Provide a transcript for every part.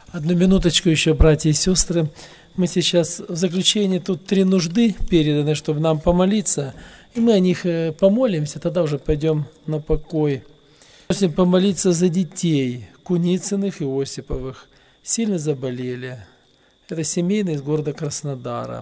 Одну минуточку еще, братья и сестры. Мы сейчас в заключении, тут 3 нужды переданы, чтобы нам помолиться. И мы о них помолимся, тогда уже пойдем на покой. Просим помолиться за детей Куницыных и Осиповых. Сильно заболели. Это семейные из города Краснодара.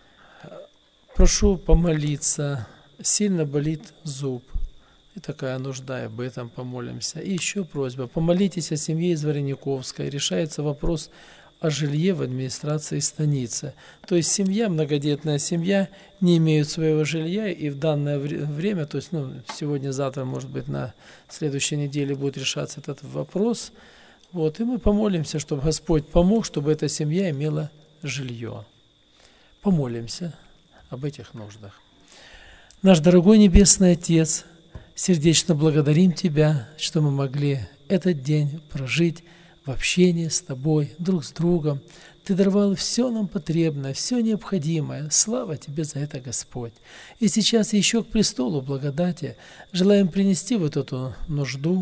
Прошу помолиться. Сильно болит зуб. И такая нужда, и об этом помолимся. И еще просьба. Помолитесь о семье из Варениковской. Решается вопрос о жилье в администрации станицы. То есть семья, многодетная семья, не имеют своего жилья, и в данное время, то есть сегодня-завтра, может быть, на следующей неделе будет решаться этот вопрос. И мы помолимся, чтобы Господь помог, чтобы эта семья имела жилье. Помолимся об этих нуждах. Наш дорогой Небесный Отец, сердечно благодарим Тебя, что мы могли этот день прожить в общении с Тобой, друг с другом. Ты даровал все нам потребное, все необходимое. Слава Тебе за это, Господь. И сейчас еще к престолу благодати желаем принести вот эту нужду.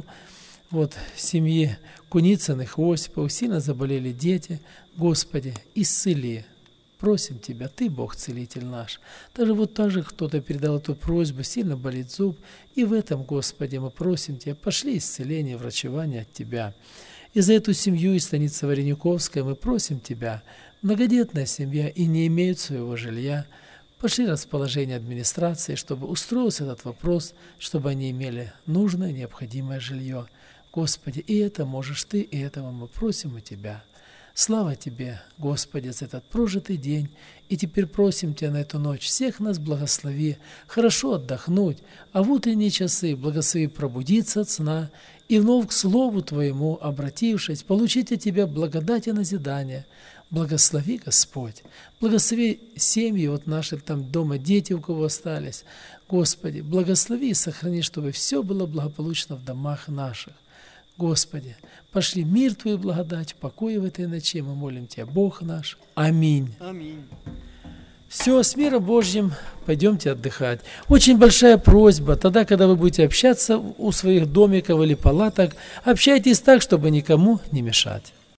Семьи Куницыных, Осиповых, сильно заболели дети. Господи, исцели. Просим Тебя, Ты Бог-целитель наш. Даже кто-то передал эту просьбу, сильно болит зуб. И в этом, Господи, мы просим Тебя, пошли исцеление, врачевание от Тебя. И за эту семью из станицы Варениковской мы просим Тебя, многодетная семья и не имеют своего жилья, пошли расположение администрации, чтобы устроился этот вопрос, чтобы они имели нужное, необходимое жилье. Господи, и это можешь Ты, и этого мы просим у Тебя. Слава Тебе, Господи, за этот прожитый день. И теперь просим Тебя на эту ночь всех нас благослови, хорошо отдохнуть, а в утренние часы благослови пробудиться от сна и вновь к Слову Твоему обратившись, получить от Тебя благодать и назидание. Благослови, Господь. Благослови семьи наши там дома, дети, у кого остались. Господи, благослови и сохрани, чтобы все было благополучно в домах наших. Господи, пошли мир Твой и благодать, покой в этой ночи. Мы молим Тебя, Бог наш. Аминь. Аминь. Все, с миром Божьим, пойдемте отдыхать. Очень большая просьба, тогда, когда вы будете общаться у своих домиков или палаток, общайтесь так, чтобы никому не мешать.